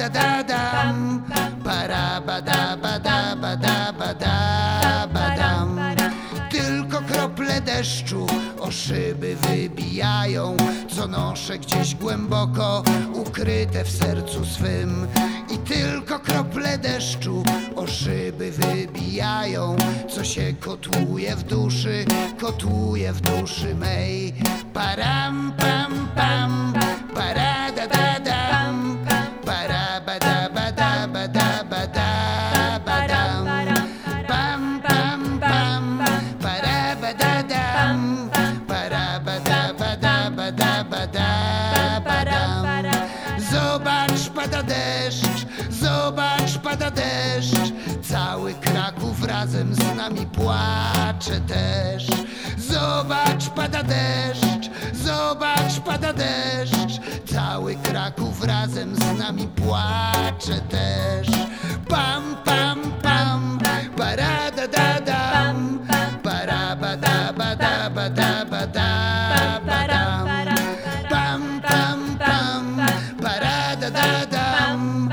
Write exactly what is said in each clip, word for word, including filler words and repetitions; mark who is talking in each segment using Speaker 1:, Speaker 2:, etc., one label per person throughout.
Speaker 1: Paradadadam, parabadabadabadabadabadam. Tylko krople deszczu o szyby wybijają, co noszę gdzieś głęboko ukryte w sercu swym. I tylko krople deszczu o szyby wybijają, co się kotłuje w duszy, kotłuje w duszy mej. Param pam pam, paradadadam, parabadabadabadabadabadam. Pam pam pam, parabadadam, parabadabadabadabadabadam. Zobacz, pada deszcz, zobacz, pada deszcz, cały Kraków razem z nami płacze też. Zobacz, pada deszcz, zobacz, pada deszcz, cały Kraków razem z nami płacze też. Pam pam pam, paradadadam, parabadabadabadabadabadam. Pam pam pam, paradadadam,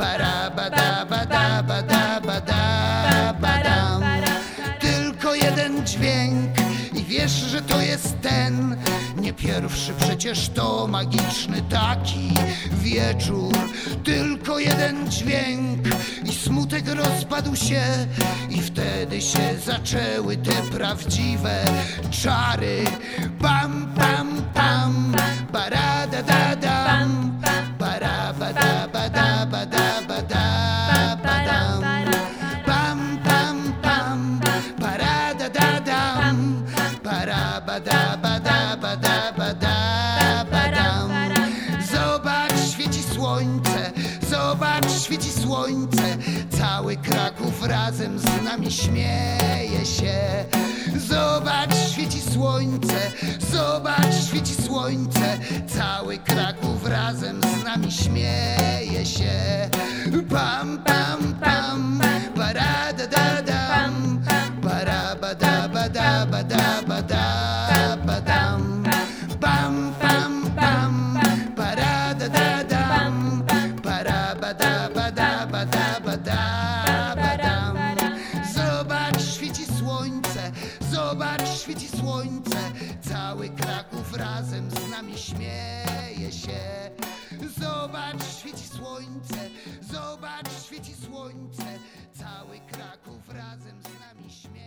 Speaker 1: parabadabadabadabadabadam. Tylko jeden dźwięk i wiesz, że to jest ten, nie pierwszy przecież to magiczny taki wieczór. Tylko jeden dźwięk i smutek rozpadł się, i wtedy się zaczęły te prawdziwe czary. Pam pam pam, paradadadam, parabadabadabadabadabadam. Pam pam pam, paradadadam, parabadabadabadabadabadam. Zobacz, świeci słońce, zobacz, świeci słońce, cały Kraków razem z nami śmieje się. Zobacz, świeci słońce, zobacz, świeci słońce, cały Kraków razem z nami śmieje się. Pam pam pam, paradadadam, parabadabadabadabadabadam. Pam pam pam, paradadadam, parabadabadabadabadabadam. Zobacz, świeci słońce, zobacz, świeci słońce, cały Kraków razem z nami śmieje się. Zobacz, świeci słońce, zobacz, świeci słońce, cały Kraków razem z nami śmieje się.